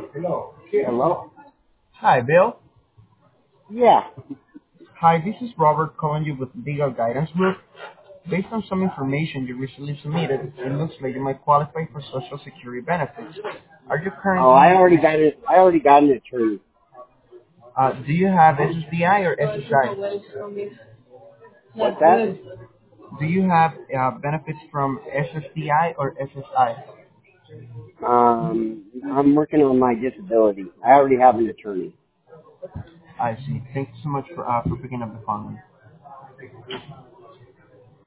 Hello? Hi, Bill. Yeah. Hi, this is Robert calling you with Legal Guidance Group. Based on some information you recently submitted, it looks like you might qualify for Social Security benefits. Are you Oh, currently, I already got an attorney. do you have SSDI or SSI? What's that? Do you have benefits from SSDI or SSI? I'm working on my disability. I already have an attorney. I see. Thank you so much for picking up the phone.